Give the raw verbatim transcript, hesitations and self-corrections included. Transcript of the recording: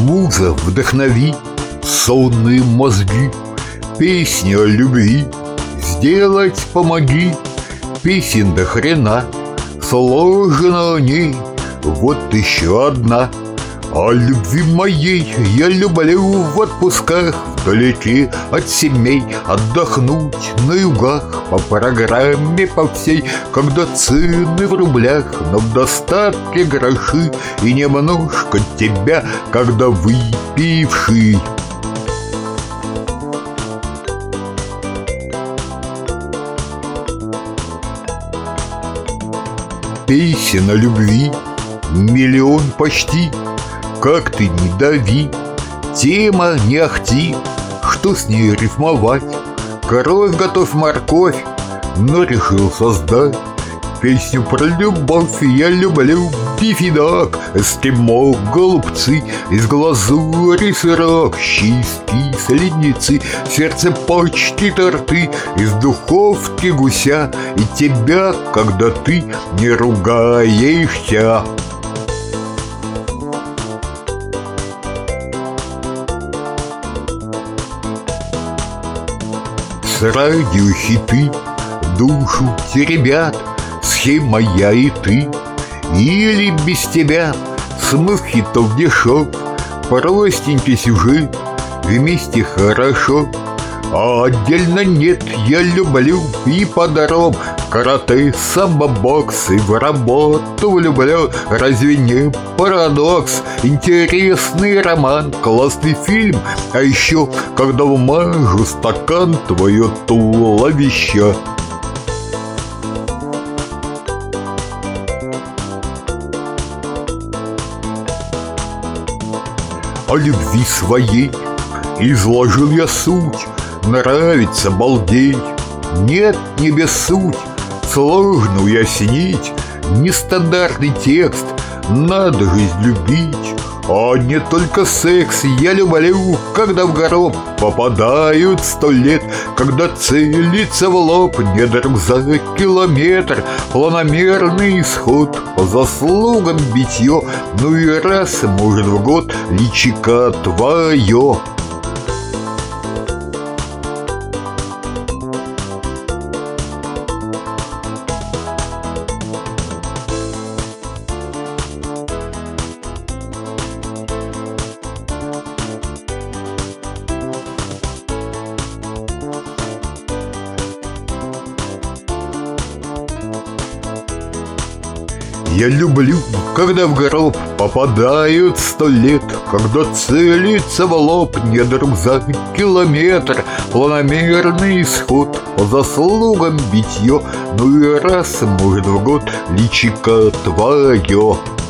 Муза, вдохнови сонные мозги, песни о любви сделать помоги. Песен до хрена, сложно о ней, вот еще одна. О любви моей я люблю в отпусках, вдалеке от семей, отдохнуть на югах, по программе по всей, когда цены в рублях, но в достатке гроши, и немножко тебя, когда выпивший. Песен о любви миллион почти. Как ты не дави, тема не ахти, что с ней рифмовать? Коровь готовь морковь, но решил создать песню про любовь. Я люблю бифидак, эскимо, голубцы, из глазури сырок, щи из кисленицы, сердце почти торты, из духовки гуся, и тебя, когда ты не ругаешься. С радио хиты душу теребят, схема я и ты, или без тебя смысл хитов дешев, простенький сюжет, вместе хорошо. А отдельно нет, я люблю и по-дорогам карате, самбо-бокс, и в работу влюблен. Разве не парадокс? Интересный роман, классный фильм, а еще когда вмажу стакан твое туловище. О любви своей изложил я суть, нравится балдей. Нет, не без суть, сложно уяснить нестандартный текст. Надо жизнь любить, а не только секс. Я люблю, когда в гроб попадают сто лет, когда целится в лоб недруг за километр. Планомерный исход, по заслугам битье, ну и раз, может, в год личико твое. Я люблю, когда в гроб попадают сто лет, когда целится в лоб недруг за километр. Планомерный исход, по заслугам битье, ну и раз, может, в год личико твое.